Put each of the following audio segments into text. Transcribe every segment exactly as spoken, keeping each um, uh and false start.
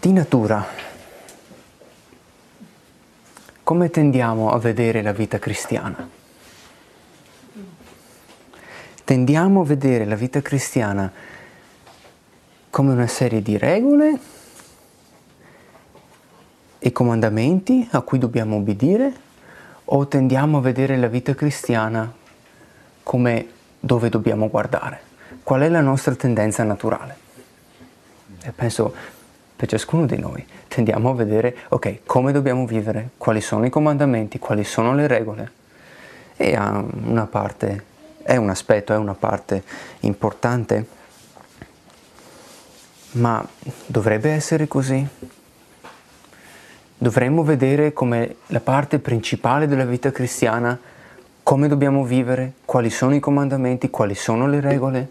Di natura, come tendiamo a vedere la vita cristiana? Tendiamo a vedere la vita cristiana come una serie di regole e comandamenti a cui dobbiamo obbedire, o tendiamo a vedere la vita cristiana come dove dobbiamo guardare? Qual è la nostra tendenza naturale? E penso per ciascuno di noi tendiamo a vedere, ok, come dobbiamo vivere, quali sono i comandamenti, quali sono le regole. E ha una parte, è un aspetto, è una parte importante, ma dovrebbe essere così? Dovremmo vedere come la parte principale della vita cristiana, come dobbiamo vivere, quali sono i comandamenti, quali sono le regole?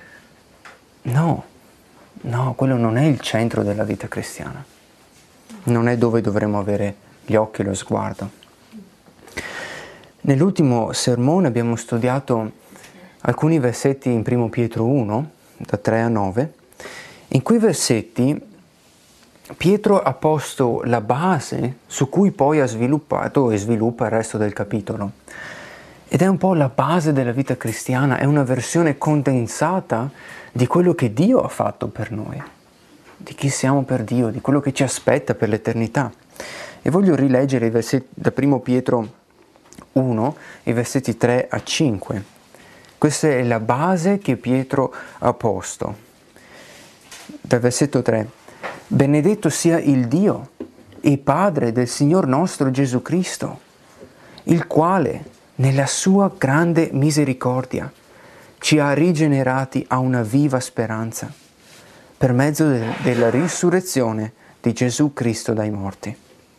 No. No, quello non è il centro della vita cristiana. Non è dove dovremmo avere gli occhi e lo sguardo. Nell'ultimo sermone abbiamo studiato alcuni versetti in primo Pietro uno, da tre a nove. In quei versetti Pietro ha posto la base su cui poi ha sviluppato e sviluppa il resto del capitolo. Ed è un po' la base della vita cristiana, è una versione condensata di quello che Dio ha fatto per noi, di chi siamo per Dio, di quello che ci aspetta per l'eternità. E voglio rileggere i versetti da primo Pietro uno, i versetti tre a cinque. Questa è la base che Pietro ha posto. Dal versetto tre: Benedetto sia il Dio e Padre del Signor nostro Gesù Cristo, il quale nella sua grande misericordia ci ha rigenerati a una viva speranza per mezzo de- della risurrezione di Gesù Cristo dai morti,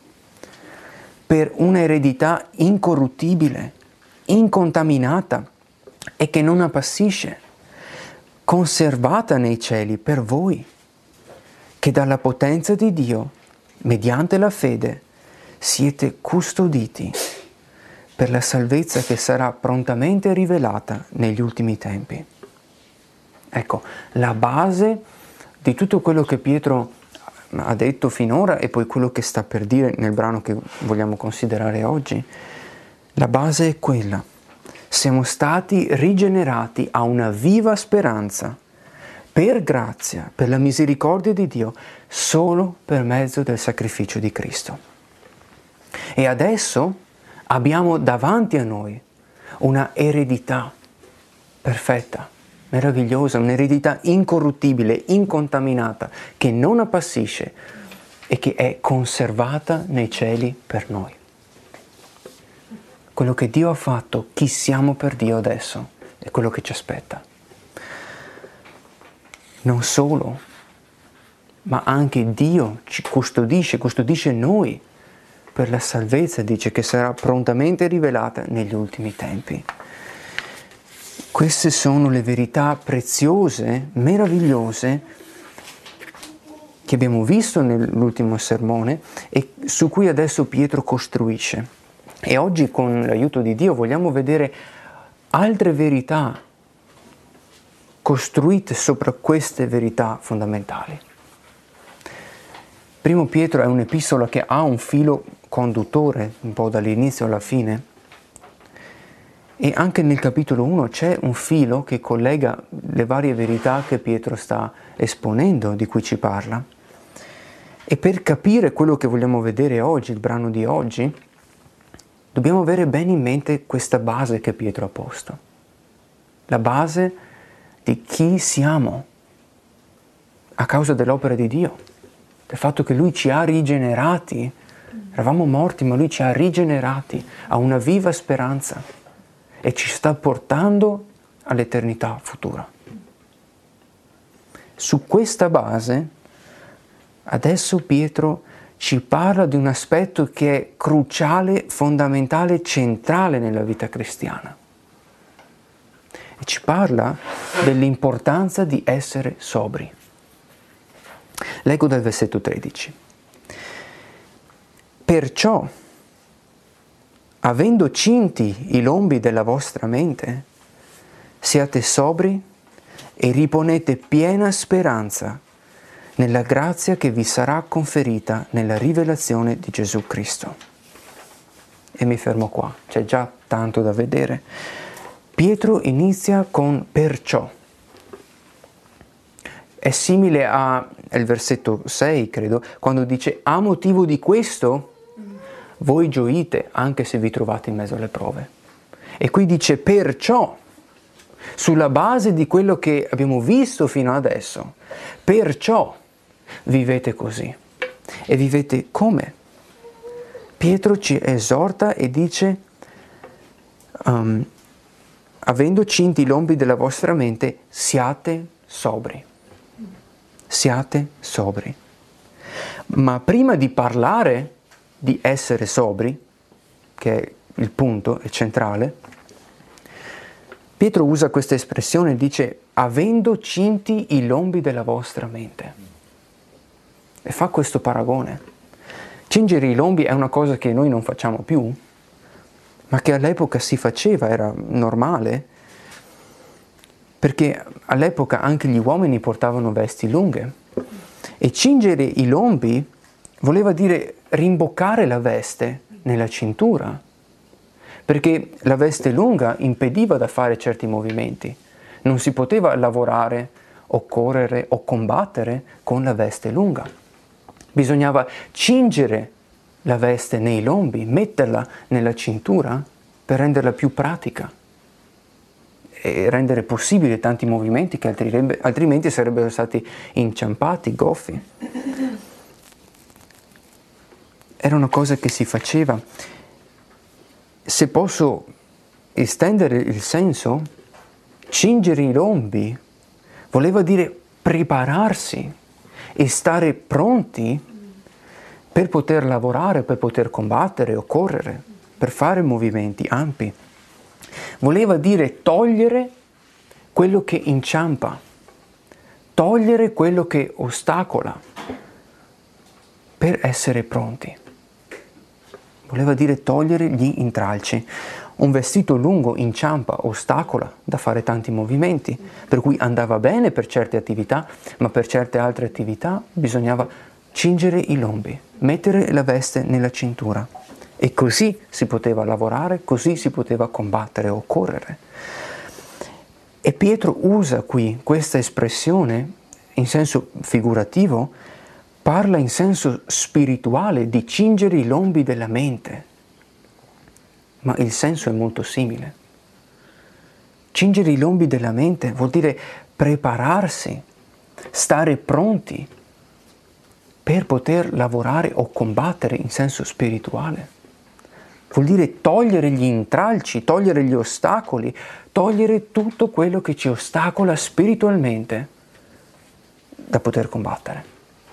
per un'eredità incorruttibile, incontaminata e che non appassisce, conservata nei cieli per voi, che dalla potenza di Dio, mediante la fede, siete custoditi per la salvezza che sarà prontamente rivelata negli ultimi tempi. Ecco, la base di tutto quello che Pietro ha detto finora e poi quello che sta per dire nel brano che vogliamo considerare oggi, la base è quella. Siamo stati rigenerati a una viva speranza, per grazia, per la misericordia di Dio, solo per mezzo del sacrificio di Cristo. E adesso abbiamo davanti a noi una eredità perfetta, meravigliosa, un'eredità incorruttibile, incontaminata, che non appassisce e che è conservata nei cieli per noi. Quello che Dio ha fatto, chi siamo per Dio adesso, è quello che ci aspetta. Non solo, ma anche Dio ci custodisce, custodisce noi per la salvezza, dice, che sarà prontamente rivelata negli ultimi tempi. Queste sono le verità preziose, meravigliose, che abbiamo visto nell'ultimo sermone e su cui adesso Pietro costruisce. E oggi, con l'aiuto di Dio, vogliamo vedere altre verità costruite sopra queste verità fondamentali. Primo Pietro è un'epistola che ha un filo conduttore, un po' dall'inizio alla fine, e anche nel capitolo uno c'è un filo che collega le varie verità che Pietro sta esponendo, di cui ci parla. E per capire quello che vogliamo vedere oggi, il brano di oggi, dobbiamo avere bene in mente questa base che Pietro ha posto. La base di chi siamo a causa dell'opera di Dio, del fatto che Lui ci ha rigenerati. Eravamo morti, ma Lui ci ha rigenerati a una viva speranza e ci sta portando all'eternità futura. Su questa base, adesso Pietro ci parla di un aspetto che è cruciale, fondamentale, centrale nella vita cristiana. E ci parla dell'importanza di essere sobri. Leggo dal versetto tredici. Perciò, avendo cinti i lombi della vostra mente, siate sobri e riponete piena speranza nella grazia che vi sarà conferita nella rivelazione di Gesù Cristo. E mi fermo qua, c'è già tanto da vedere. Pietro inizia con perciò. È simile al versetto sei, credo, quando dice a motivo di questo voi gioite anche se vi trovate in mezzo alle prove. E qui dice perciò, sulla base di quello che abbiamo visto fino adesso, perciò vivete così. E vivete come? Pietro ci esorta e dice, um, avendo cinti i lombi della vostra mente, siate sobri. Siate sobri. Ma prima di parlare di essere sobri, che è il punto, è centrale, Pietro usa questa espressione, dice, avendo cinti i lombi della vostra mente. E fa questo paragone. Cingere i lombi è una cosa che noi non facciamo più, ma che all'epoca si faceva, era normale, perché all'epoca anche gli uomini portavano vesti lunghe. E cingere i lombi voleva dire rimboccare la veste nella cintura, perché la veste lunga impediva da fare certi movimenti. Non si poteva lavorare o correre o combattere con la veste lunga. Bisognava cingere la veste nei lombi, metterla nella cintura per renderla più pratica e rendere possibile tanti movimenti che altrimenti sarebbero stati inciampati, goffi. Era una cosa che si faceva. Se posso estendere il senso, cingere i lombi voleva dire prepararsi e stare pronti per poter lavorare, per poter combattere o correre, per fare movimenti ampi. Voleva dire togliere quello che inciampa, togliere quello che ostacola, per essere pronti. Voleva dire togliere gli intralci. Un vestito lungo inciampa, ostacola da fare tanti movimenti, per cui andava bene per certe attività, ma per certe altre attività bisognava cingere i lombi, mettere la veste nella cintura. E così si poteva lavorare, così si poteva combattere o correre. E Pietro usa qui questa espressione in senso figurativo, parla in senso spirituale di cingere i lombi della mente, ma il senso è molto simile. Cingere i lombi della mente vuol dire prepararsi, stare pronti per poter lavorare o combattere in senso spirituale. Vuol dire togliere gli intralci, togliere gli ostacoli, togliere tutto quello che ci ostacola spiritualmente da poter combattere.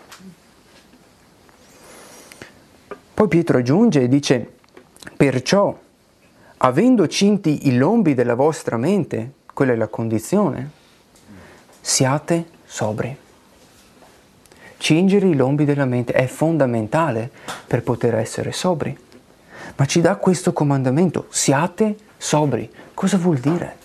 Poi Pietro aggiunge e dice, perciò, avendo cinti i lombi della vostra mente, quella è la condizione, siate sobri. Cingere i lombi della mente è fondamentale per poter essere sobri. Ma ci dà questo comandamento, siate sobri. Cosa vuol dire?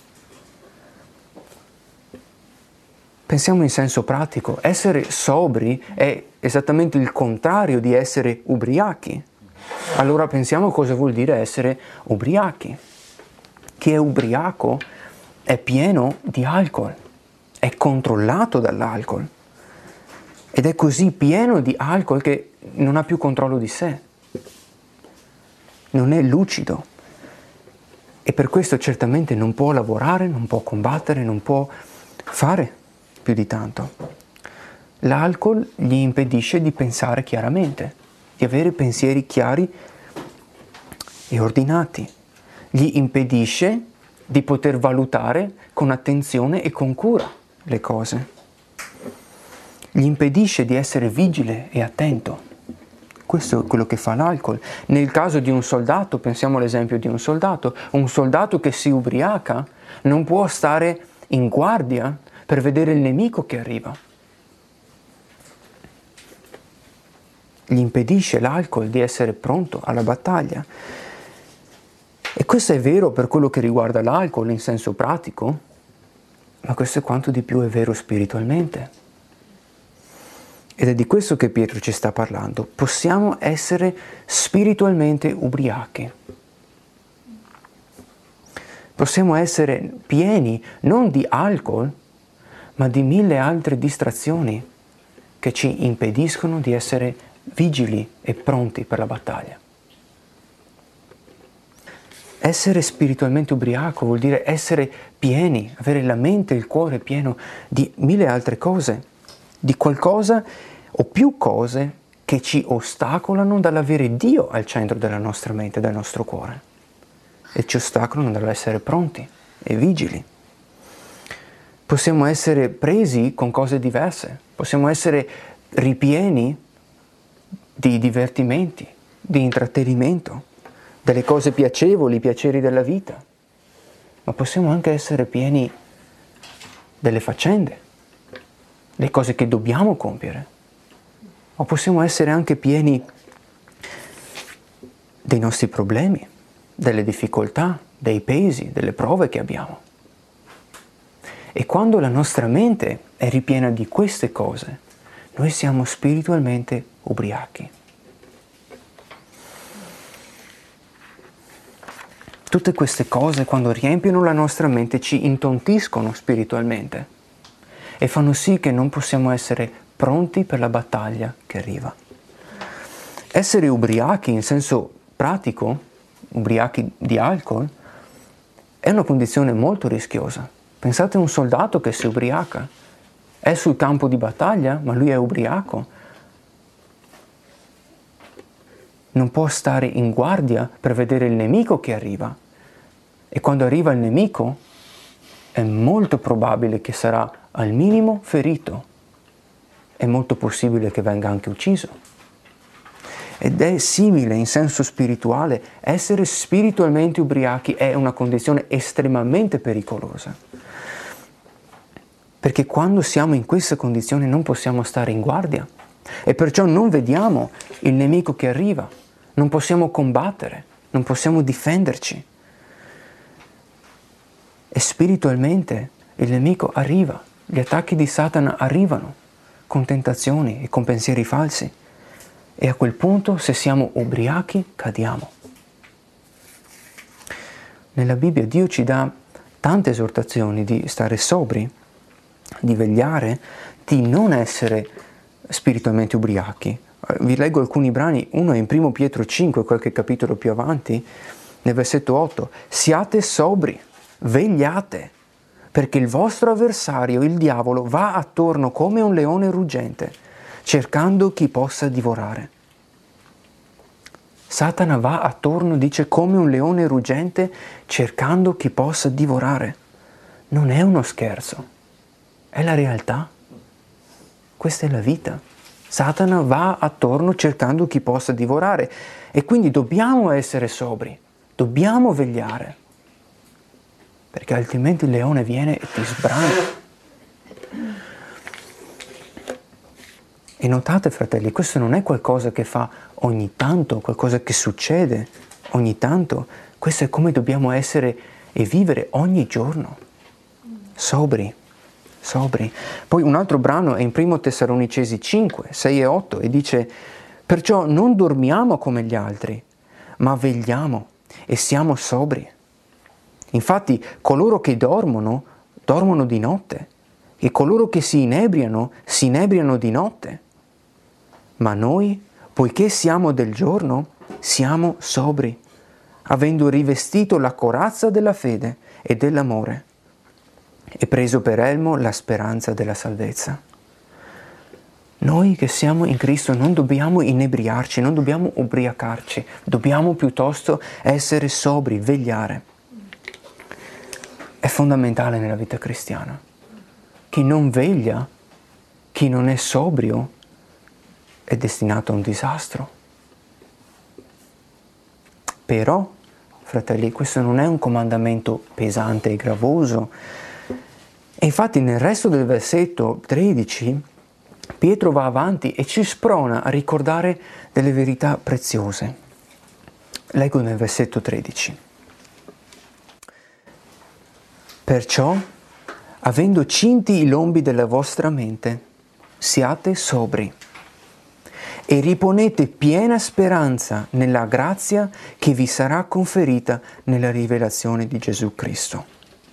Pensiamo in senso pratico, essere sobri è esattamente il contrario di essere ubriachi. Allora pensiamo cosa vuol dire essere ubriachi. Chi è ubriaco è pieno di alcol, è controllato dall'alcol ed è così pieno di alcol che non ha più controllo di sé, non è lucido e per questo certamente non può lavorare, non può combattere, non può fare più di tanto. L'alcol gli impedisce di pensare chiaramente, di avere pensieri chiari e ordinati. Gli impedisce di poter valutare con attenzione e con cura le cose. Gli impedisce di essere vigile e attento. Questo è quello che fa l'alcol. Nel caso di un soldato, pensiamo all'esempio di un soldato, un soldato che si ubriaca non può stare in guardia per vedere il nemico che arriva. Gli impedisce l'alcol di essere pronto alla battaglia. E questo è vero per quello che riguarda l'alcol in senso pratico, ma questo è quanto di più è vero spiritualmente. ed è di questo che Pietro ci sta parlando, possiamo essere spiritualmente ubriachi. Possiamo essere pieni non di alcol, ma di mille altre distrazioni che ci impediscono di essere vigili e pronti per la battaglia. Essere spiritualmente ubriaco vuol dire essere pieni, avere la mente e il cuore pieno di mille altre cose, di qualcosa o più cose che ci ostacolano dall'avere Dio al centro della nostra mente e del nostro cuore e ci ostacolano dall'essere pronti e vigili. Possiamo essere presi con cose diverse, possiamo essere ripieni di divertimenti, di intrattenimento, delle cose piacevoli, i piaceri della vita, ma possiamo anche essere pieni delle faccende, le cose che dobbiamo compiere, o possiamo essere anche pieni dei nostri problemi, delle difficoltà, dei pesi, delle prove che abbiamo. E quando la nostra mente è ripiena di queste cose, noi siamo spiritualmente ubriachi. Tutte queste cose, quando riempiono la nostra mente, ci intontiscono spiritualmente e fanno sì che non possiamo essere pronti per la battaglia che arriva. Essere ubriachi in senso pratico, ubriachi di alcol, è una condizione molto rischiosa. Pensate a un soldato che si ubriaca, è sul campo di battaglia, ma lui è ubriaco. Non può stare in guardia per vedere il nemico che arriva. E quando arriva il nemico, è molto probabile che sarà al minimo ferito. È molto possibile che venga anche ucciso. Ed è simile in senso spirituale. Essere spiritualmente ubriachi è una condizione estremamente pericolosa. Perché quando siamo in questa condizione non possiamo stare in guardia e perciò non vediamo il nemico che arriva, non possiamo combattere, non possiamo difenderci. E spiritualmente il nemico arriva, gli attacchi di Satana arrivano con tentazioni e con pensieri falsi e a quel punto se siamo ubriachi cadiamo. Nella Bibbia Dio ci dà tante esortazioni di stare sobri, di vegliare, di non essere spiritualmente ubriachi. Vi leggo alcuni brani, uno è in primo Pietro cinque, qualche capitolo più avanti, nel versetto otto. Siate sobri, vegliate, perché il vostro avversario, il diavolo, va attorno come un leone ruggente, cercando chi possa divorare. Satana va attorno, dice, come un leone ruggente, cercando chi possa divorare. Non è uno scherzo. È la realtà. Questa è la vita. Satana va attorno cercando chi possa divorare e quindi dobbiamo essere sobri, dobbiamo vegliare, perché altrimenti il leone viene e ti sbrana. E notate, fratelli, questo non è qualcosa che fa ogni tanto, qualcosa che succede ogni tanto, questo è come dobbiamo essere e vivere ogni giorno, sobri. Sobri. Poi un altro brano è in primo Tessalonicesi cinque, sei e otto e dice: perciò non dormiamo come gli altri, ma vegliamo e siamo sobri. Infatti coloro che dormono, dormono di notte e coloro che si inebriano, si inebriano di notte. Ma noi, poiché siamo del giorno, siamo sobri, avendo rivestito la corazza della fede e dell'amore e preso per elmo la speranza della salvezza. Noi che siamo in Cristo non dobbiamo inebriarci, non dobbiamo ubriacarci, dobbiamo piuttosto essere sobri, vegliare. È fondamentale nella vita cristiana. Chi non veglia, chi non è sobrio, è destinato a un disastro. Però, fratelli, questo non è un comandamento pesante e gravoso. E infatti nel resto del versetto tredici Pietro va avanti e ci sprona a ricordare delle verità preziose. Leggo nel versetto tredici. Perciò, avendo cinti i lombi della vostra mente, siate sobri e riponete piena speranza nella grazia che vi sarà conferita nella rivelazione di Gesù Cristo.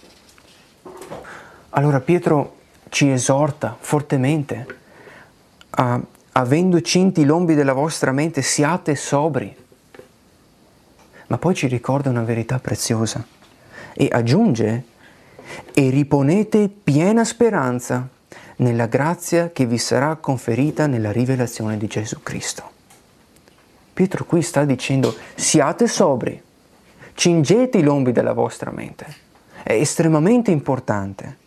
Allora Pietro ci esorta fortemente a, avendo cinti i lombi della vostra mente, siate sobri. Ma poi ci ricorda una verità preziosa e aggiunge: e riponete piena speranza nella grazia che vi sarà conferita nella rivelazione di Gesù Cristo. Pietro qui sta dicendo: siate sobri, cingete i lombi della vostra mente. È estremamente importante.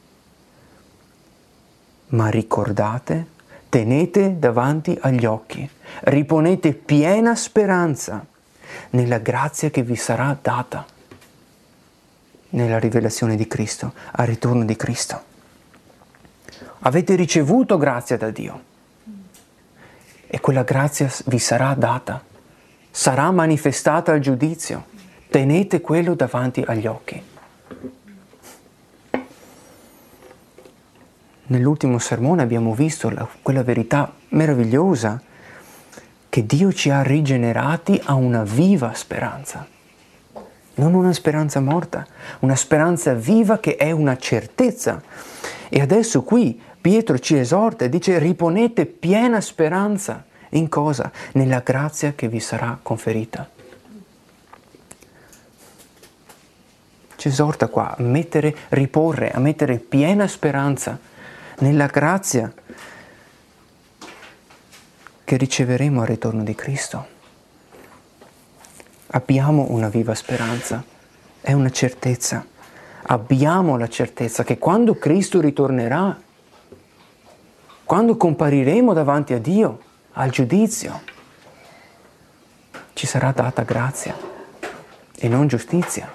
Ma ricordate, tenete davanti agli occhi, riponete piena speranza nella grazia che vi sarà data nella rivelazione di Cristo, al ritorno di Cristo. Avete ricevuto grazia da Dio e quella grazia vi sarà data, sarà manifestata al giudizio. Tenete quello davanti agli occhi. Nell'ultimo sermone abbiamo visto la, quella verità meravigliosa che Dio ci ha rigenerati a una viva speranza. Non una speranza morta, una speranza viva che è una certezza. E adesso qui Pietro ci esorta e dice: riponete piena speranza. In cosa? Nella grazia che vi sarà conferita. Ci esorta qua a mettere, riporre, a mettere piena speranza nella grazia che riceveremo al ritorno di Cristo. Abbiamo una viva speranza, è una certezza. Abbiamo la certezza che quando Cristo ritornerà, quando compariremo davanti a Dio al giudizio, ci sarà data grazia e non giustizia.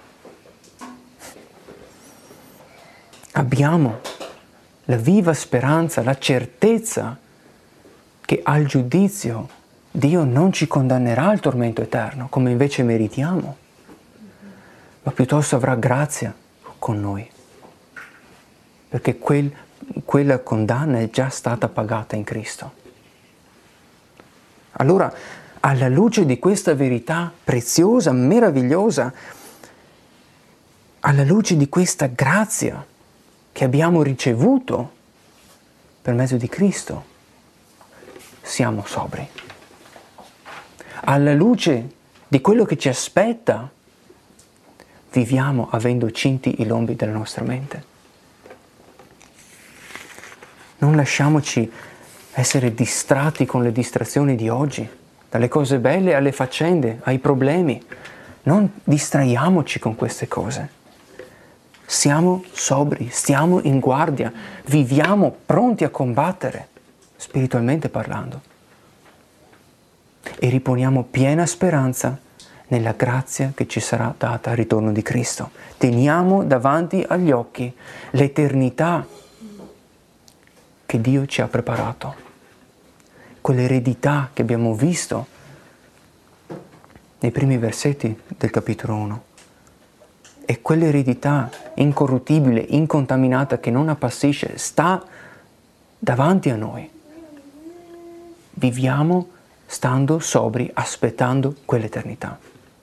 Abbiamo la viva speranza, la certezza che al giudizio Dio non ci condannerà al tormento eterno, come invece meritiamo, ma piuttosto avrà grazia con noi, perché quel, quella condanna è già stata pagata in Cristo. Allora, alla luce di questa verità preziosa, meravigliosa, alla luce di questa grazia che abbiamo ricevuto per mezzo di Cristo, siamo sobri. Alla luce di quello che ci aspetta, viviamo avendo cinti i lombi della nostra mente. Non lasciamoci essere distratti con le distrazioni di oggi, dalle cose belle alle faccende, ai problemi. Non distraiamoci con queste cose. Siamo sobri, stiamo in guardia, viviamo pronti a combattere, spiritualmente parlando. E riponiamo piena speranza nella grazia che ci sarà data al ritorno di Cristo. Teniamo davanti agli occhi l'eternità che Dio ci ha preparato, quell'eredità che abbiamo visto nei primi versetti del capitolo uno. E quell'eredità incorruttibile, incontaminata, che non appassisce, sta davanti a noi. Viviamo stando sobri, aspettando quell'eternità.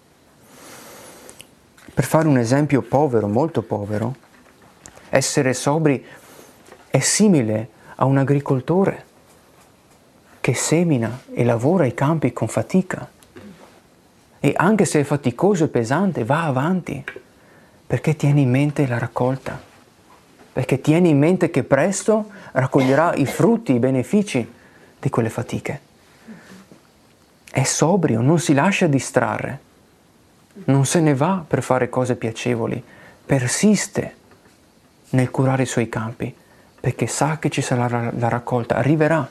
Per fare un esempio povero, molto povero, essere sobri è simile a un agricoltore che semina e lavora i campi con fatica. E anche se è faticoso e pesante, va avanti, perché tiene in mente la raccolta, perché tiene in mente che presto raccoglierà i frutti, i benefici di quelle fatiche. È sobrio, non si lascia distrarre, non se ne va per fare cose piacevoli, persiste nel curare i suoi campi, perché sa che ci sarà la raccolta, arriverà.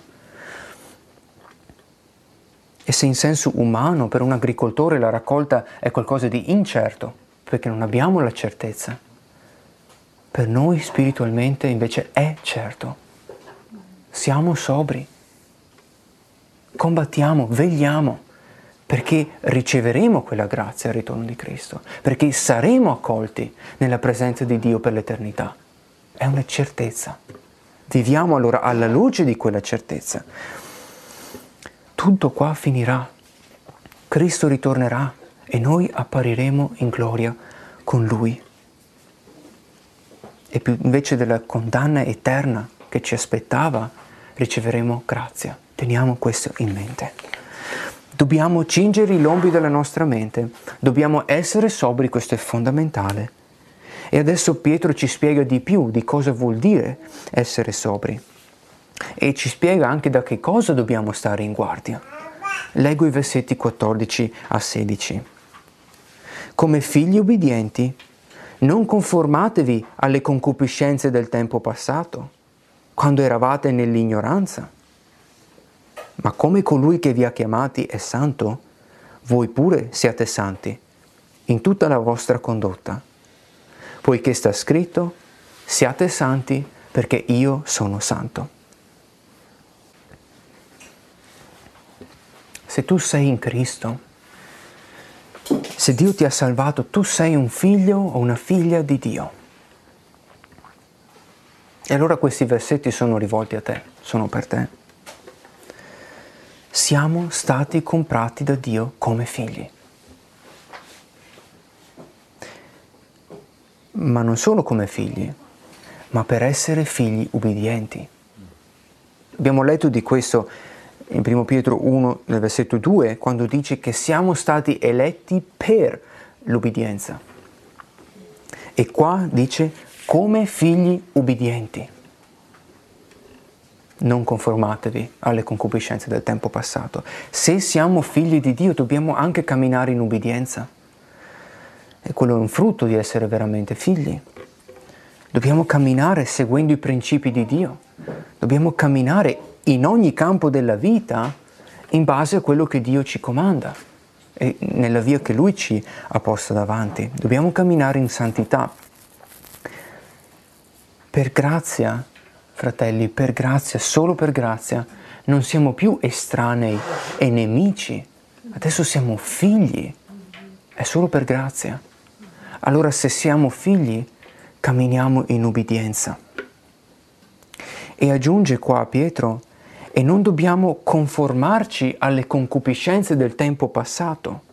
E se in senso umano per un agricoltore la raccolta è qualcosa di incerto, perché non abbiamo la certezza, per noi spiritualmente invece è certo. Siamo sobri, combattiamo, vegliamo, perché riceveremo quella grazia al ritorno di Cristo, perché saremo accolti nella presenza di Dio per l'eternità. È una certezza. Viviamo allora alla luce di quella certezza. tutto qua finirà. Cristo ritornerà e noi appariremo in gloria con Lui. E più invece della condanna eterna che ci aspettava, riceveremo grazia. Teniamo questo in mente. Dobbiamo cingere i lombi della nostra mente, dobbiamo essere sobri, questo è fondamentale. E adesso Pietro ci spiega di più di cosa vuol dire essere sobri. E ci spiega anche da che cosa dobbiamo stare in guardia. Leggo i versetti quattordici a sedici. Come figli obbedienti, non conformatevi alle concupiscenze del tempo passato, quando eravate nell'ignoranza. Ma come colui che vi ha chiamati è santo, voi pure siate santi in tutta la vostra condotta. Poiché sta scritto, siate santi perché io sono santo. Se tu sei in Cristo, se Dio ti ha salvato, tu sei un figlio o una figlia di Dio. E allora questi versetti sono rivolti a te, sono per te. Siamo stati comprati da Dio come figli. Ma non solo come figli, ma per essere figli ubbidienti. Abbiamo letto di questo in primo Pietro uno, nel versetto due, quando dice che siamo stati eletti per l'ubbidienza. E qua dice come figli ubbidienti. Non conformatevi alle concupiscenze del tempo passato. Se siamo figli di Dio, dobbiamo anche camminare in ubbidienza. E quello è un frutto di essere veramente figli. Dobbiamo camminare seguendo i principi di Dio. Dobbiamo camminare in ogni campo della vita in base a quello che Dio ci comanda e nella via che Lui ci ha posto davanti. Dobbiamo camminare in santità. Per grazia, fratelli, per grazia, solo per grazia, non siamo più estranei e nemici. Adesso siamo figli. È solo per grazia. Allora se siamo figli, camminiamo in ubbidienza. E aggiunge qua Pietro, e non dobbiamo conformarci alle concupiscenze del tempo passato.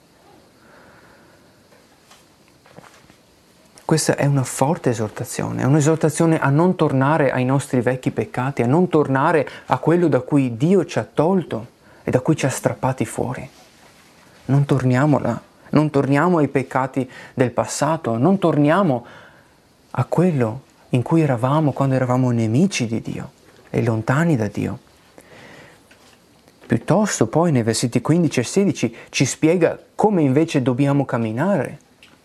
Questa è una forte esortazione, è un'esortazione a non tornare ai nostri vecchi peccati, a non tornare a quello da cui Dio ci ha tolto e da cui ci ha strappati fuori. Non torniamo là, non torniamo ai peccati del passato, non torniamo a quello in cui eravamo quando eravamo nemici di Dio e lontani da Dio. Piuttosto poi nei versetti quindici e sedici ci spiega come invece dobbiamo camminare.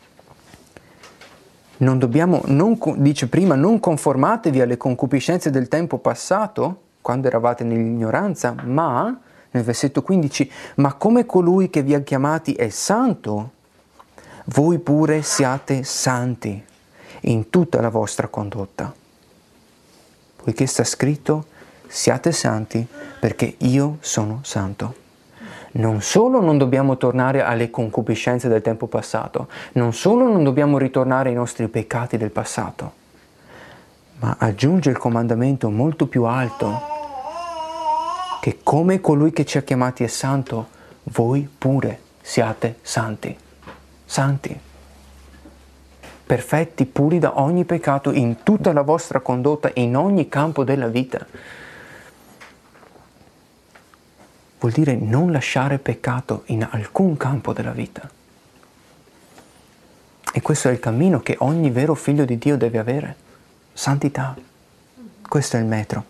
Non dobbiamo, non, dice prima, non conformatevi alle concupiscenze del tempo passato, quando eravate nell'ignoranza, ma, nel versetto quindici, ma come colui che vi ha chiamati è santo, voi pure siate santi in tutta la vostra condotta. Poiché sta scritto, siate santi perché io sono santo. Non solo non dobbiamo tornare alle concupiscenze del tempo passato, non solo non dobbiamo ritornare ai nostri peccati del passato, ma aggiunge il comandamento molto più alto, che come colui che ci ha chiamati è santo, voi pure siate santi. Santi. Perfetti, puri da ogni peccato in tutta la vostra condotta, in ogni campo della vita. Vuol dire non lasciare peccato in alcun campo della vita. E questo è il cammino che ogni vero figlio di Dio deve avere. Santità. Questo è il metro.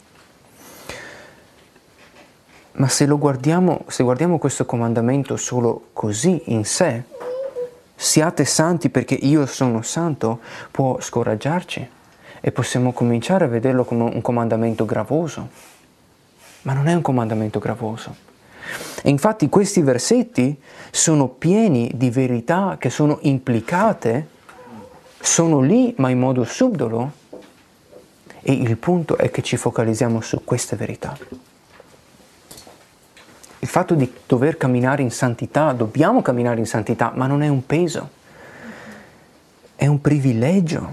Ma se lo guardiamo, se guardiamo questo comandamento solo così in sé, siate santi perché io sono santo, può scoraggiarci e possiamo cominciare a vederlo come un comandamento gravoso. Ma non è un comandamento gravoso. E infatti questi versetti sono pieni di verità che sono implicate, sono lì ma in modo subdolo, e il punto è che ci focalizziamo su queste verità. Il fatto di dover camminare in santità, dobbiamo camminare in santità, ma non è un peso, è un privilegio.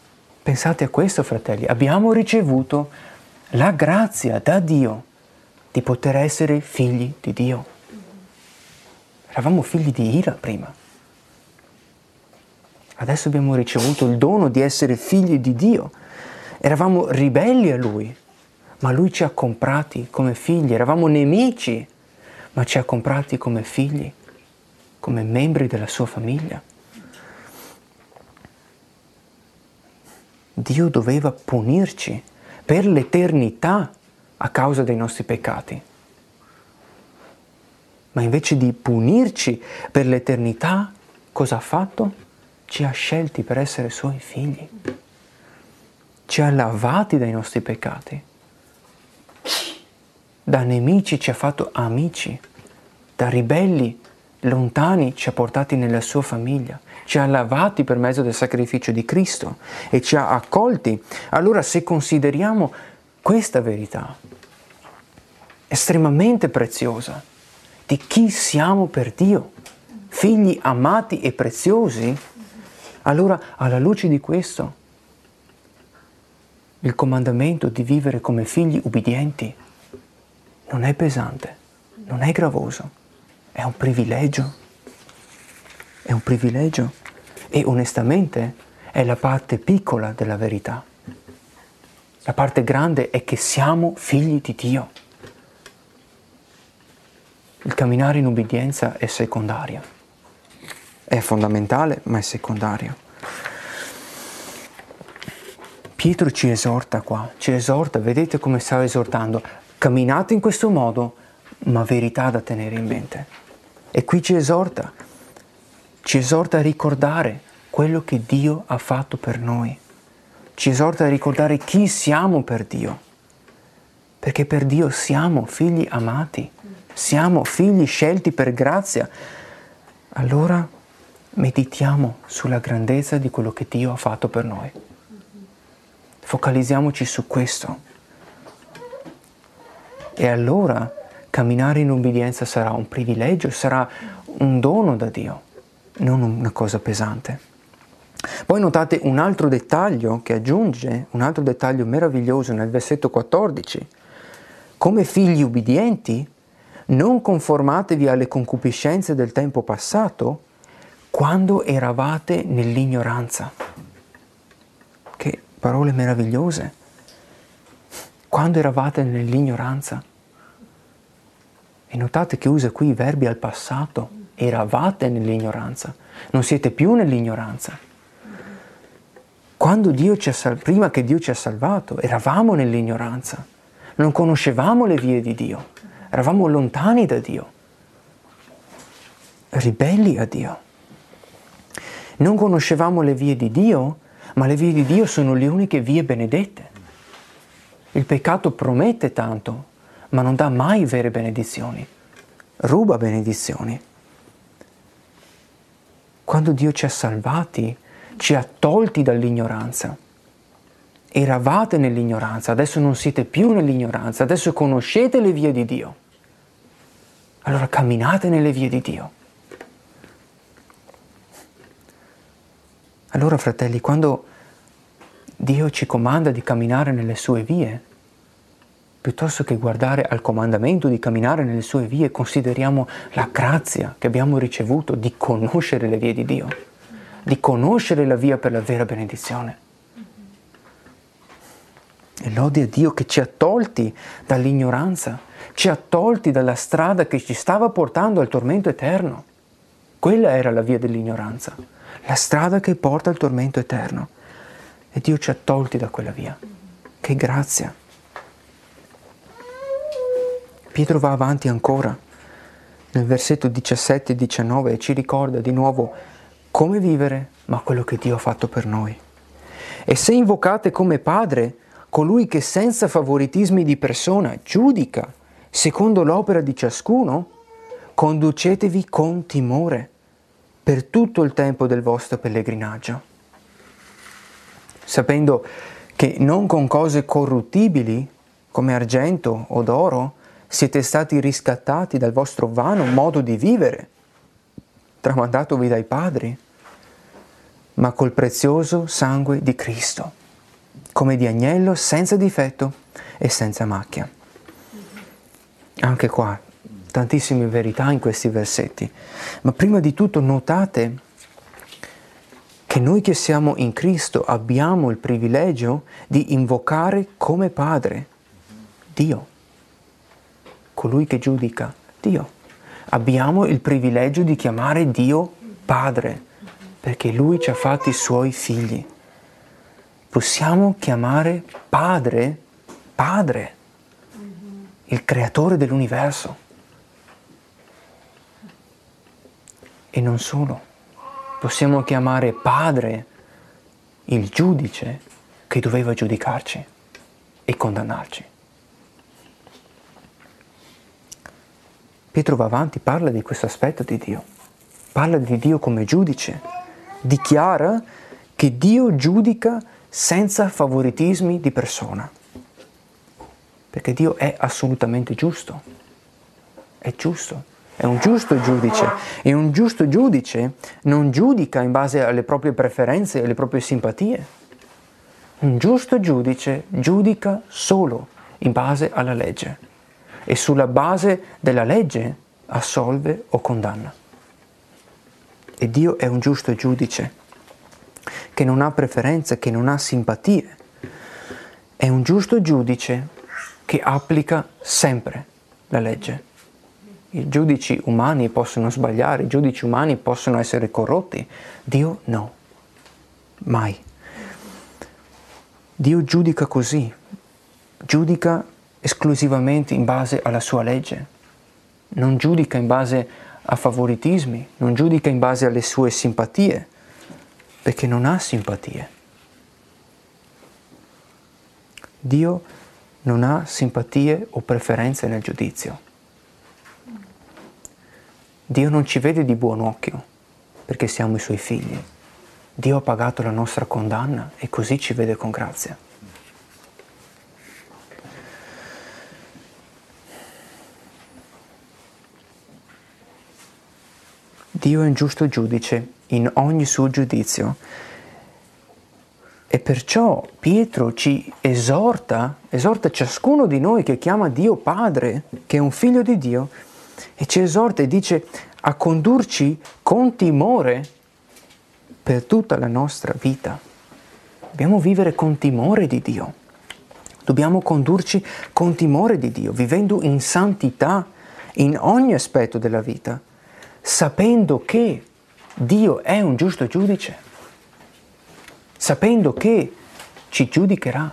Pensate a questo, fratelli, abbiamo ricevuto la grazia da Dio di poter essere figli di Dio. Eravamo figli di ira prima. Adesso abbiamo ricevuto il dono di essere figli di Dio. Eravamo ribelli a Lui, ma Lui ci ha comprati come figli. Eravamo nemici, ma ci ha comprati come figli, come membri della sua famiglia. Dio doveva punirci per l'eternità a causa dei nostri peccati. Ma invece di punirci per l'eternità, cosa ha fatto? Ci ha scelti per essere Suoi figli. Ci ha lavati dai nostri peccati. Da nemici ci ha fatto amici. Da ribelli lontani ci ha portati nella Sua famiglia. Ci ha lavati per mezzo del sacrificio di Cristo e ci ha accolti. Allora, se consideriamo questa verità estremamente preziosa di chi siamo per Dio, figli amati e preziosi, allora alla luce di questo il comandamento di vivere come figli ubbidienti non è pesante, non è gravoso, è un privilegio. È un privilegio e onestamente è la parte piccola della verità. La parte grande è che siamo figli di Dio. Il camminare in ubbidienza è secondario. È fondamentale, ma è secondario. Pietro ci esorta qua, ci esorta, vedete come sta esortando. Camminate in questo modo, ma verità da tenere in mente. E qui ci esorta. Ci esorta a ricordare quello che Dio ha fatto per noi. Ci esorta a ricordare chi siamo per Dio. Perché per Dio siamo figli amati, siamo figli scelti per grazia. Allora meditiamo sulla grandezza di quello che Dio ha fatto per noi. Focalizziamoci su questo. E allora camminare in obbedienza sarà un privilegio, sarà un dono da Dio. Non una cosa pesante. Poi notate un altro dettaglio che aggiunge, un altro dettaglio meraviglioso nel versetto quattordici. Come figli ubbidienti, non conformatevi alle concupiscenze del tempo passato, quando eravate nell'ignoranza. Che parole meravigliose. Quando eravate nell'ignoranza. E notate che usa qui i verbi al passato. Eravate nell'ignoranza, non siete più nell'ignoranza. Quando Dio ci ha sal- prima che Dio ci ha salvato, eravamo nell'ignoranza, non conoscevamo le vie di Dio, eravamo lontani da Dio, ribelli a Dio. Non conoscevamo le vie di Dio, ma le vie di Dio sono le uniche vie benedette. Il peccato promette tanto, ma non dà mai vere benedizioni, ruba benedizioni. Quando Dio ci ha salvati, ci ha tolti dall'ignoranza. Eravate nell'ignoranza, adesso non siete più nell'ignoranza, adesso conoscete le vie di Dio. Allora camminate nelle vie di Dio. Allora, fratelli, quando Dio ci comanda di camminare nelle sue vie, piuttosto che guardare al comandamento di camminare nelle sue vie, consideriamo la grazia che abbiamo ricevuto di conoscere le vie di Dio, di conoscere la via per la vera benedizione. E lode a Dio che ci ha tolti dall'ignoranza, ci ha tolti dalla strada che ci stava portando al tormento eterno. Quella era la via dell'ignoranza, la strada che porta al tormento eterno. E Dio ci ha tolti da quella via. Che grazia! Pietro va avanti ancora nel versetto diciassette e diciannove e ci ricorda di nuovo come vivere, ma quello che Dio ha fatto per noi. E se invocate come Padre colui che senza favoritismi di persona giudica secondo l'opera di ciascuno, conducetevi con timore per tutto il tempo del vostro pellegrinaggio, sapendo che non con cose corruttibili come argento o d'oro siete stati riscattati dal vostro vano modo di vivere, tramandatovi dai padri, ma col prezioso sangue di Cristo, come di agnello senza difetto e senza macchia. Anche qua, tantissime verità in questi versetti. Ma prima di tutto notate che noi che siamo in Cristo abbiamo il privilegio di invocare come Padre Dio, colui che giudica Dio. Abbiamo il privilegio di chiamare Dio Padre, perché Lui ci ha fatti Suoi figli. Possiamo chiamare Padre, Padre, il Creatore dell'universo. E non solo, possiamo chiamare Padre il giudice che doveva giudicarci e condannarci. Pietro va avanti, parla di questo aspetto di Dio, parla di Dio come giudice, dichiara che Dio giudica senza favoritismi di persona, perché Dio è assolutamente giusto, è giusto, è un giusto giudice, e un giusto giudice non giudica in base alle proprie preferenze e alle proprie simpatie. Un giusto giudice giudica solo in base alla legge e sulla base della legge assolve o condanna. E Dio è un giusto giudice che non ha preferenze, che non ha simpatie. È un giusto giudice che applica sempre la legge. I giudici umani possono sbagliare, i giudici umani possono essere corrotti. Dio no, mai. Dio giudica così, giudica esclusivamente in base alla sua legge, non giudica in base a favoritismi, non giudica in base alle sue simpatie, perché non ha simpatie. Dio non ha simpatie o preferenze nel giudizio. Dio non ci vede di buon occhio perché siamo i Suoi figli. Dio ha pagato la nostra condanna e così ci vede con grazia. Dio è un giusto giudice in ogni suo giudizio e perciò Pietro ci esorta, esorta ciascuno di noi che chiama Dio Padre, che è un figlio di Dio, e ci esorta e dice a condurci con timore per tutta la nostra vita. Dobbiamo vivere con timore di Dio. Dobbiamo condurci con timore di Dio, vivendo in santità in ogni aspetto della vita, sapendo che Dio è un giusto giudice, sapendo che ci giudicherà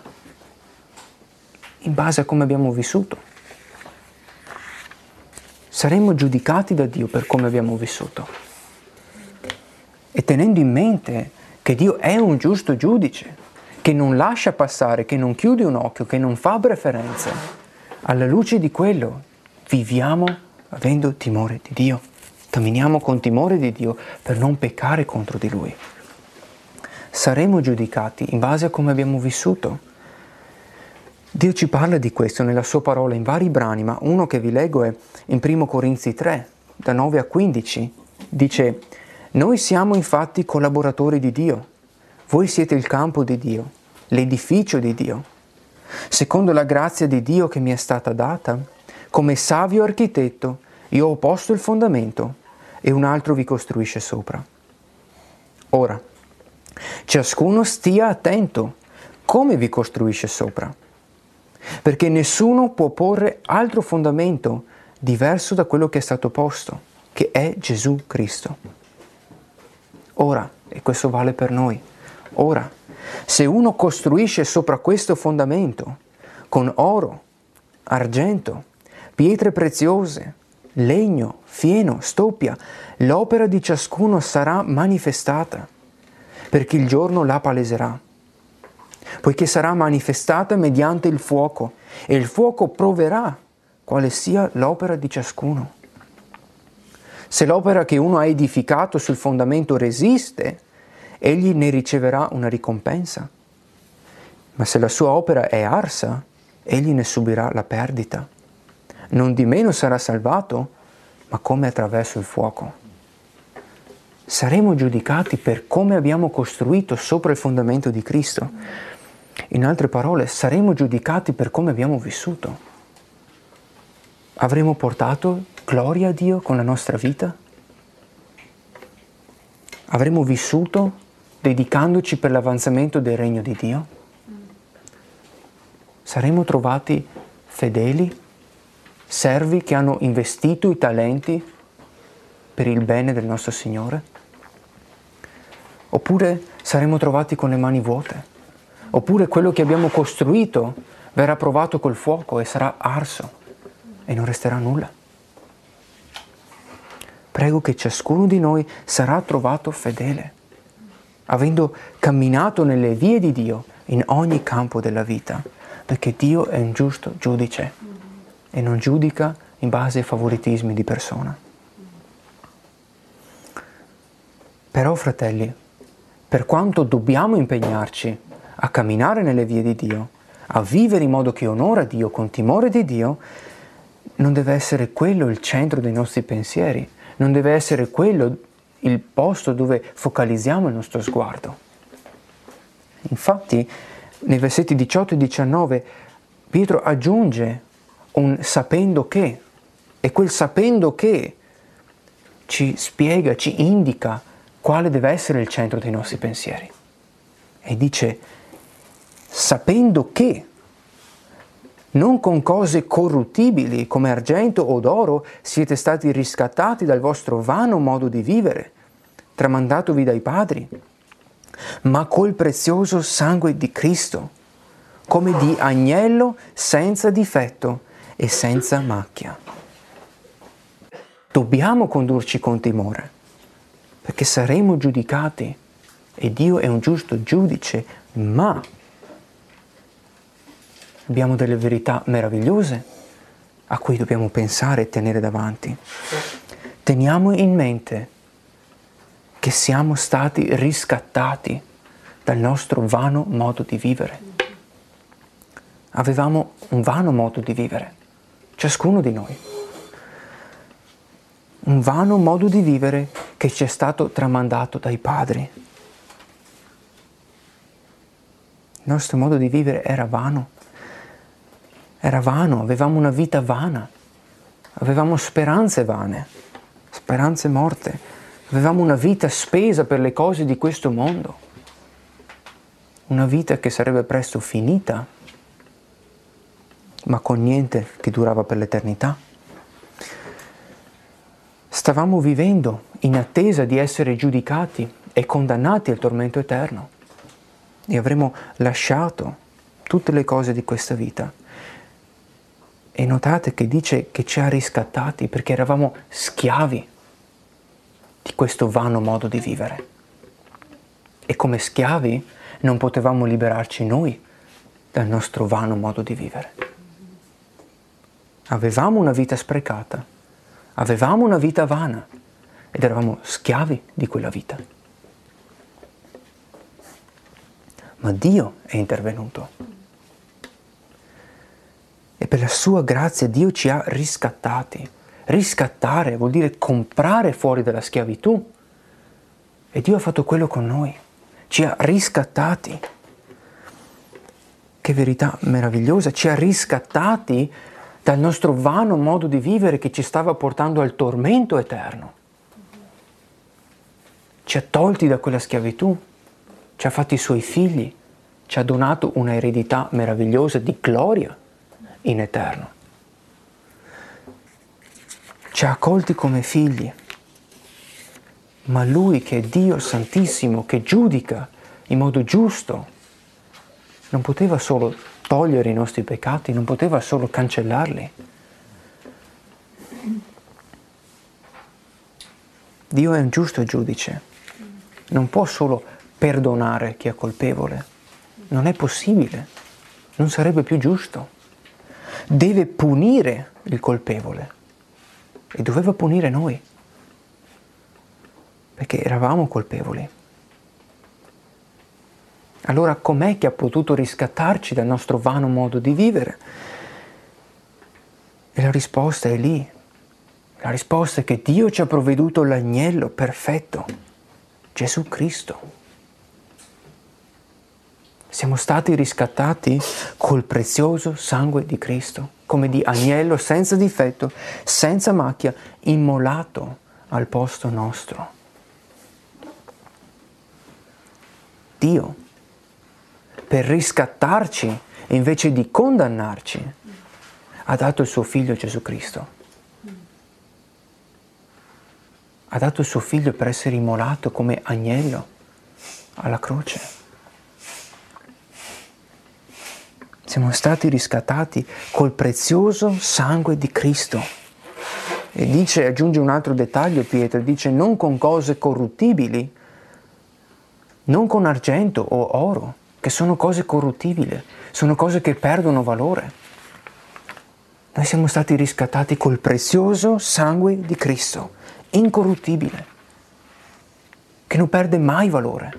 in base a come abbiamo vissuto. Saremo giudicati da Dio per come abbiamo vissuto. E tenendo in mente che Dio è un giusto giudice, che non lascia passare, che non chiude un occhio, che non fa preferenze, alla luce di quello viviamo avendo timore di Dio. Camminiamo con timore di Dio per non peccare contro di Lui. Saremo giudicati in base a come abbiamo vissuto. Dio ci parla di questo nella sua parola in vari brani, ma uno che vi leggo è in primo Corinzi tre, da nove a quindici. Dice: noi siamo infatti collaboratori di Dio. Voi siete il campo di Dio, l'edificio di Dio. Secondo la grazia di Dio che mi è stata data, come savio architetto, io ho posto il fondamento e un altro vi costruisce sopra. Ora, ciascuno stia attento come vi costruisce sopra, perché nessuno può porre altro fondamento diverso da quello che è stato posto, che è Gesù Cristo. Ora, e questo vale per noi, ora, se uno costruisce sopra questo fondamento con oro, argento, pietre preziose, legno, fieno, stoppia, l'opera di ciascuno sarà manifestata, perché il giorno la paleserà, poiché sarà manifestata mediante il fuoco, e il fuoco proverà quale sia l'opera di ciascuno. Se l'opera che uno ha edificato sul fondamento resiste, egli ne riceverà una ricompensa. Ma se la sua opera è arsa, egli ne subirà la perdita. Non di meno sarà salvato, ma come attraverso il fuoco. Saremo giudicati per come abbiamo costruito sopra il fondamento di Cristo. In altre parole, saremo giudicati per come abbiamo vissuto. Avremo portato gloria a Dio con la nostra vita? Avremo vissuto dedicandoci per l'avanzamento del regno di Dio? Saremo trovati fedeli, servi che hanno investito i talenti per il bene del nostro Signore? Oppure saremo trovati con le mani vuote? Oppure quello che abbiamo costruito verrà provato col fuoco e sarà arso e non resterà nulla? Prego che ciascuno di noi sarà trovato fedele, avendo camminato nelle vie di Dio in ogni campo della vita, perché Dio è un giusto giudice e non giudica in base ai favoritismi di persona. Però, fratelli, per quanto dobbiamo impegnarci a camminare nelle vie di Dio, a vivere in modo che onora Dio con timore di Dio, non deve essere quello il centro dei nostri pensieri, non deve essere quello il posto dove focalizziamo il nostro sguardo. Infatti, nei versetti diciotto e diciannove, Pietro aggiunge un sapendo che, e quel sapendo che ci spiega, ci indica quale deve essere il centro dei nostri pensieri. E dice, sapendo che, non con cose corruttibili come argento o d'oro siete stati riscattati dal vostro vano modo di vivere, tramandatovi dai padri, ma col prezioso sangue di Cristo, come di agnello senza difetto e senza macchia. Dobbiamo condurci con timore, perché saremo giudicati e Dio è un giusto giudice, ma abbiamo delle verità meravigliose a cui dobbiamo pensare e tenere davanti. Teniamo in mente che siamo stati riscattati dal nostro vano modo di vivere. Avevamo un vano modo di vivere, ciascuno di noi. Un vano modo di vivere che ci è stato tramandato dai padri. Il nostro modo di vivere era vano. Era vano, avevamo una vita vana, avevamo speranze vane, speranze morte, avevamo una vita spesa per le cose di questo mondo, una vita che sarebbe presto finita, ma con niente che durava per l'eternità. Stavamo vivendo in attesa di essere giudicati e condannati al tormento eterno e avremo lasciato tutte le cose di questa vita. E notate che dice che ci ha riscattati perché eravamo schiavi di questo vano modo di vivere. E come schiavi non potevamo liberarci noi dal nostro vano modo di vivere. Avevamo una vita sprecata, avevamo una vita vana ed eravamo schiavi di quella vita. Ma Dio è intervenuto. E per la sua grazia Dio ci ha riscattati. Riscattare vuol dire comprare fuori dalla schiavitù. E Dio ha fatto quello con noi. Ci ha riscattati. Che verità meravigliosa. Ci ha riscattati dal nostro vano modo di vivere che ci stava portando al tormento eterno. Ci ha tolti da quella schiavitù. Ci ha fatti i suoi figli. Ci ha donato una eredità meravigliosa di gloria in eterno. Ci ha accolti come figli, ma Lui che è Dio Santissimo, che giudica in modo giusto, non poteva solo togliere i nostri peccati, non poteva solo cancellarli. Dio è un giusto giudice, non può solo perdonare chi è colpevole, non è possibile, non sarebbe più giusto. Deve punire il colpevole e doveva punire noi perché eravamo colpevoli. Allora com'è che ha potuto riscattarci dal nostro vano modo di vivere? E la risposta è lì. La risposta è che Dio ci ha provveduto l'agnello perfetto, Gesù Cristo. Siamo stati riscattati col prezioso sangue di Cristo. come di agnello senza difetto, senza macchia, immolato al posto nostro. Dio, per riscattarci invece di condannarci, ha dato il suo figlio Gesù Cristo. Ha dato il suo figlio per essere immolato come agnello alla croce. Siamo stati riscattati col prezioso sangue di Cristo. E dice, aggiunge un altro dettaglio Pietro, dice non con cose corruttibili, non con argento o oro, che sono cose corruttibili, sono cose che perdono valore. Noi siamo stati riscattati col prezioso sangue di Cristo, incorruttibile, che non perde mai valore.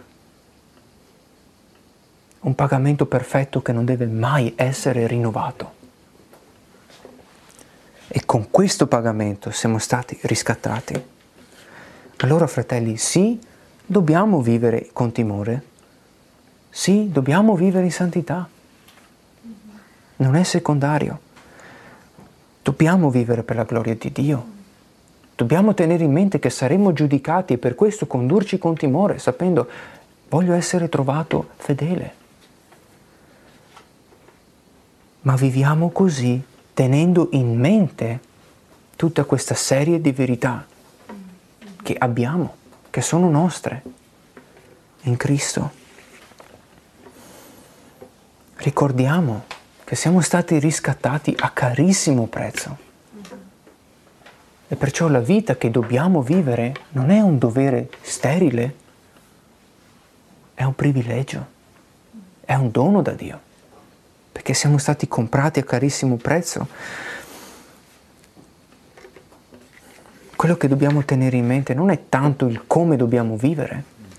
Un pagamento perfetto che non deve mai essere rinnovato. E con questo pagamento siamo stati riscattati. Allora, fratelli, sì, dobbiamo vivere con timore. Sì, dobbiamo vivere in santità. Non è secondario. Dobbiamo vivere per la gloria di Dio. Dobbiamo tenere in mente che saremo giudicati e per questo condurci con timore, sapendo, voglio essere trovato fedele. Ma viviamo così, tenendo in mente tutta questa serie di verità che abbiamo, che sono nostre, in Cristo. Ricordiamo che siamo stati riscattati a carissimo prezzo. E perciò la vita che dobbiamo vivere non è un dovere sterile, è un privilegio, è un dono da Dio. Perché siamo stati comprati a carissimo prezzo. Quello che dobbiamo tenere in mente non è tanto il come dobbiamo vivere,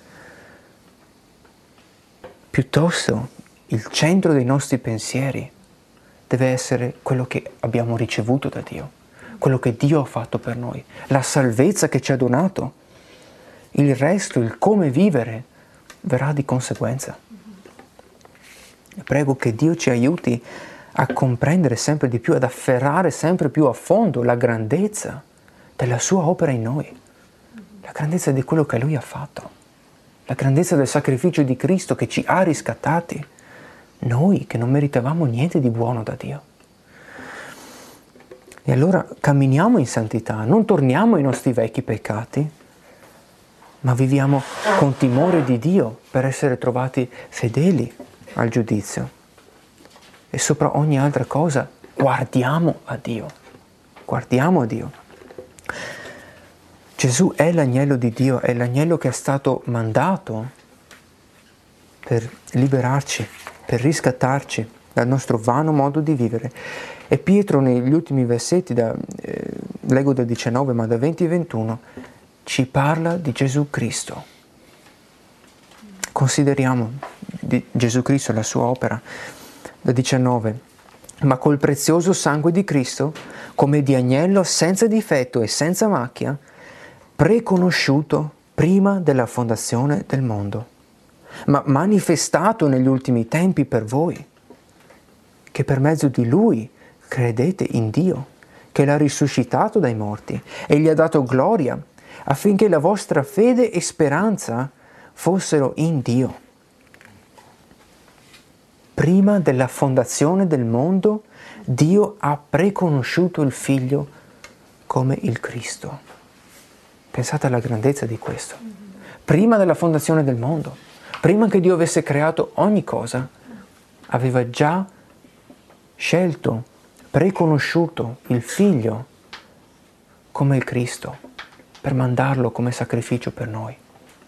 piuttosto il centro dei nostri pensieri deve essere quello che abbiamo ricevuto da Dio, quello che Dio ha fatto per noi, la salvezza che ci ha donato. Il resto, il come vivere, verrà di conseguenza. Prego che Dio ci aiuti a comprendere sempre di più, ad afferrare sempre più a fondo la grandezza della sua opera in noi, la grandezza di quello che Lui ha fatto, la grandezza del sacrificio di Cristo che ci ha riscattati, noi che non meritavamo niente di buono da Dio. E allora camminiamo in santità, non torniamo ai nostri vecchi peccati, ma viviamo con timore di Dio per essere trovati fedeli al giudizio. E sopra ogni altra cosa guardiamo a Dio. Guardiamo a Dio. Gesù è l'agnello di Dio, è l'agnello che è stato mandato per liberarci, per riscattarci dal nostro vano modo di vivere. E Pietro negli ultimi versetti, da, eh, leggo da diciannove ma da venti e ventuno, ci parla di Gesù Cristo. Consideriamo di Gesù Cristo, la sua opera, da diciannove. Ma col prezioso sangue di Cristo, come di agnello senza difetto e senza macchia, preconosciuto prima della fondazione del mondo, ma manifestato negli ultimi tempi per voi, che per mezzo di Lui credete in Dio, che l'ha risuscitato dai morti e gli ha dato gloria, affinché la vostra fede e speranza fossero in Dio. Prima della fondazione del mondo, Dio ha preconosciuto il Figlio come il Cristo. Pensate alla grandezza di questo. Prima della fondazione del mondo, prima che Dio avesse creato ogni cosa, aveva già scelto, preconosciuto il Figlio come il Cristo, per mandarlo come sacrificio per noi.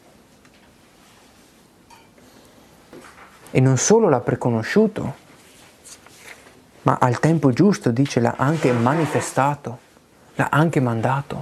E non solo l'ha preconosciuto, ma al tempo giusto, dice, l'ha anche manifestato, l'ha anche mandato.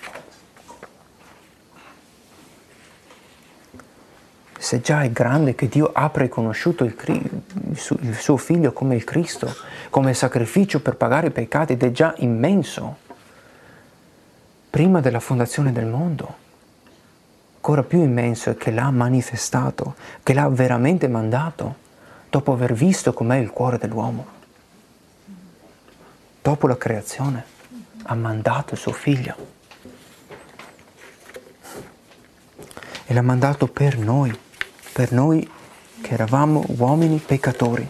Se già è grande che Dio ha preconosciuto il, il suo Figlio come il Cristo, come sacrificio per pagare i peccati, ed è già immenso, prima della fondazione del mondo, ancora più immenso è che l'ha manifestato, che l'ha veramente mandato, dopo aver visto com'è il cuore dell'uomo. dopo la creazione, ha mandato il suo figlio. E l'ha mandato per noi, per noi che eravamo uomini peccatori.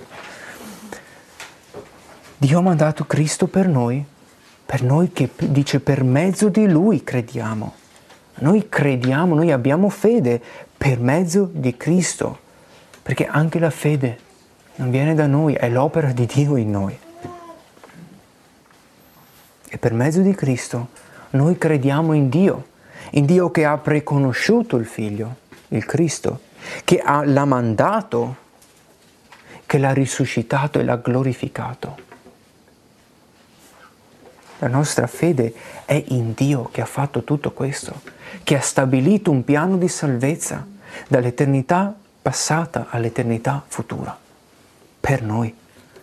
Dio ha mandato Cristo per noi, per noi che dice per mezzo di Lui crediamo. Noi crediamo, noi abbiamo fede per mezzo di Cristo, perché anche la fede non viene da noi, è l'opera di Dio in noi. E per mezzo di Cristo noi crediamo in Dio, in Dio che ha preconosciuto il Figlio, il Cristo, che ha, l'ha mandato, che l'ha risuscitato e l'ha glorificato. La nostra fede è in Dio che ha fatto tutto questo, che ha stabilito un piano di salvezza dall'eternità passata all'eternità futura, per noi.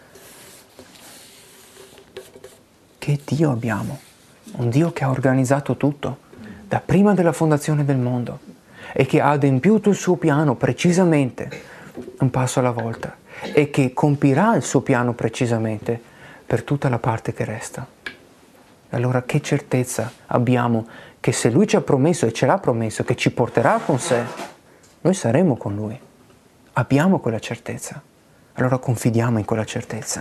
Che Dio abbiamo? Un Dio che ha organizzato tutto, da prima della fondazione del mondo, e che ha adempiuto il suo piano precisamente, un passo alla volta, e che compirà il suo piano precisamente per tutta la parte che resta. Allora che certezza abbiamo che se Lui ci ha promesso e ce l'ha promesso che ci porterà con sé, noi saremo con Lui. Abbiamo quella certezza. Allora confidiamo in quella certezza.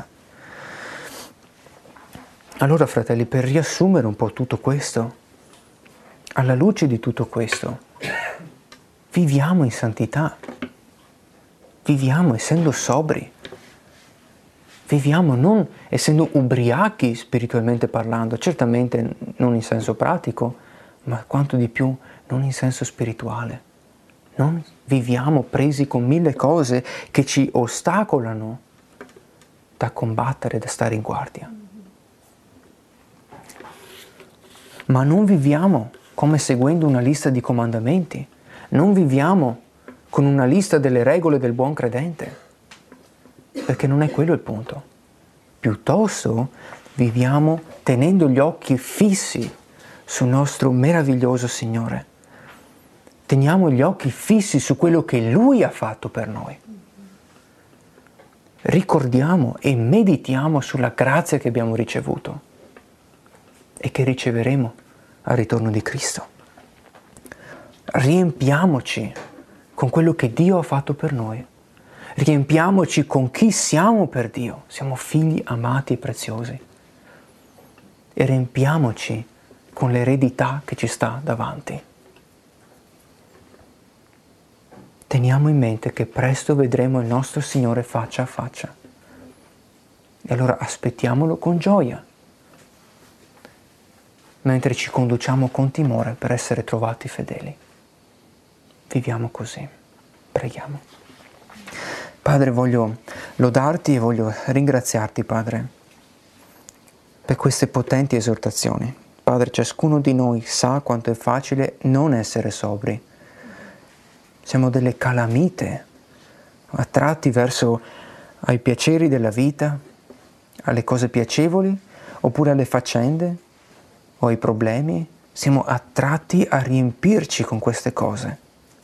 Allora, fratelli, per riassumere un po' tutto questo, alla luce di tutto questo, viviamo in santità, viviamo essendo sobri, viviamo non essendo ubriachi spiritualmente parlando, certamente non in senso pratico, ma quanto di più non in senso spirituale. Non viviamo presi con mille cose che ci ostacolano da combattere, da stare in guardia. Ma non viviamo come seguendo una lista di comandamenti, non viviamo con una lista delle regole del buon credente, perché non è quello il punto. Piuttosto viviamo tenendo gli occhi fissi sul nostro meraviglioso Signore. Teniamo gli occhi fissi su quello che Lui ha fatto per noi. Ricordiamo e meditiamo sulla grazia che abbiamo ricevuto e che riceveremo al ritorno di Cristo. Riempiamoci con quello che Dio ha fatto per noi. Riempiamoci con chi siamo per Dio. Siamo figli amati e preziosi. E riempiamoci con l'eredità che ci sta davanti. Teniamo in mente che presto vedremo il nostro Signore faccia a faccia. E allora aspettiamolo con gioia, mentre ci conduciamo con timore per essere trovati fedeli. Viviamo così. Preghiamo. Padre, voglio lodarti e voglio ringraziarti, Padre, per queste potenti esortazioni. Padre, ciascuno di noi sa quanto è facile non essere sobri. Siamo delle calamite, attratti verso ai piaceri della vita, alle cose piacevoli, oppure alle faccende o ai problemi. Siamo attratti a riempirci con queste cose.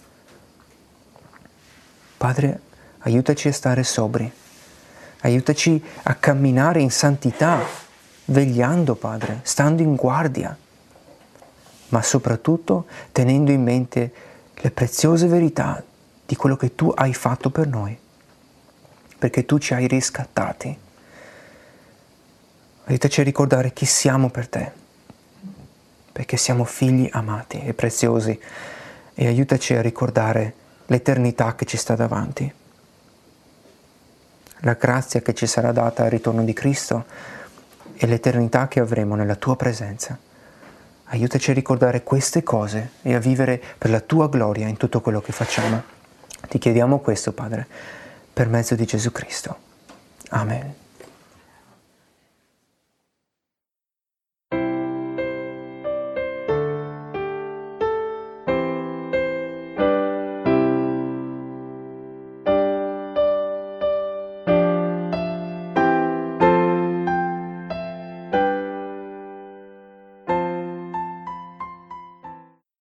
Padre, aiutaci a stare sobri, aiutaci a camminare in santità, vegliando, Padre, stando in guardia, ma soprattutto tenendo in mente le preziose verità di quello che Tu hai fatto per noi, perché Tu ci hai riscattati. Aiutaci a ricordare chi siamo per Te, perché siamo figli amati e preziosi, e aiutaci a ricordare l'eternità che ci sta davanti, la grazia che ci sarà data al ritorno di Cristo e l'eternità che avremo nella Tua presenza. Aiutaci a ricordare queste cose e a vivere per la Tua gloria in tutto quello che facciamo. Ti chiediamo questo, Padre, per mezzo di Gesù Cristo. Amen.